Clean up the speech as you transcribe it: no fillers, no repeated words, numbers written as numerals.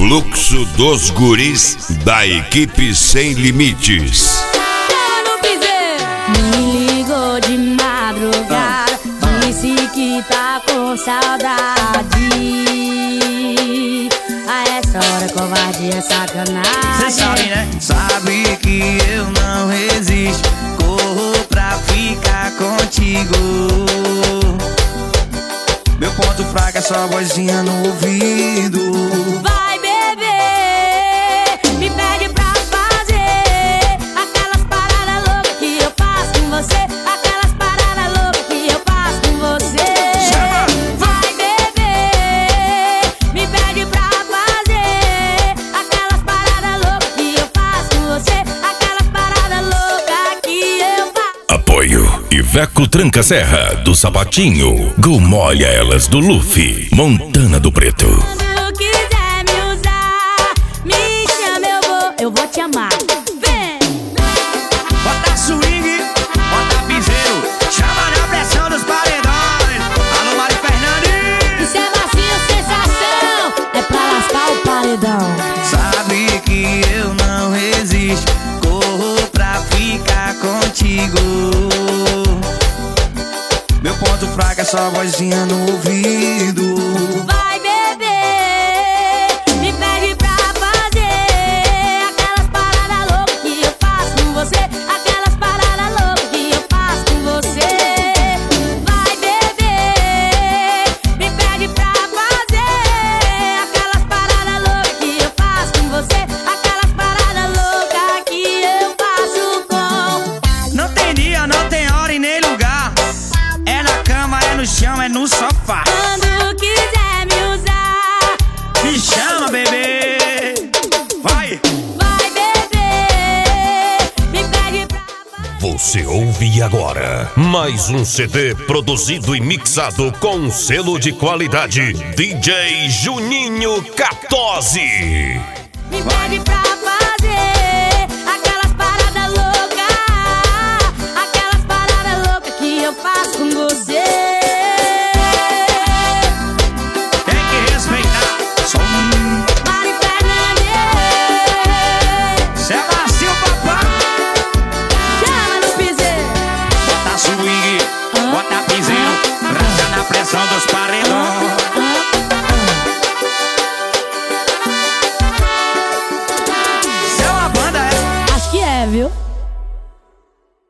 Fluxo dos guris da equipe Sem Limites. Me ligou de madrugada, disse que tá com saudade. A essa hora covardia é sacanagem. Cê sabe, né? Sabe que eu não resisto, corro pra ficar contigo. Meu ponto fraco é só vozinha no ouvido. Vai beber, me pede pra fazer aquelas paradas loucas que eu faço com você. Aquelas paradas loucas que eu faço com você. Vai beber, me pede pra fazer aquelas paradas loucas que eu faço com você. Aquelas paradas loucas que eu faço. Apoio Iveco Tranca Serra do Sapatinho, Gomolha Elas do Luffy, Montana do Preto. Quando quiser me usar, me chama, eu vou te amar. Vem! Bota swing, bota piseiro, chama na pressão dos paredões. Alô, Mari Fernandes. Isso é macio, sensação, é pra lascar o paredão. Sabe que eu não resisto, corro pra ficar contigo. Meu ponto fraco é só vozinha no ouvido. Vai beber, me pede pra fazer aquelas paradas loucas que eu faço com você. Aquelas paradas loucas que eu faço com você. Vai beber, me pede pra fazer aquelas paradas loucas que eu faço com você. Aquelas paradas loucas que eu faço com. Não tem dia, não tem hora e nem lugar. É na cama, é no chão, é no sofá. Quando quiser me usar, Me chama, bebê. Vai! vai beber, me pede pra fazer. Você ouve agora mais um CD produzido e mixado com selo de qualidade DJ Juninho 14. Me pede pra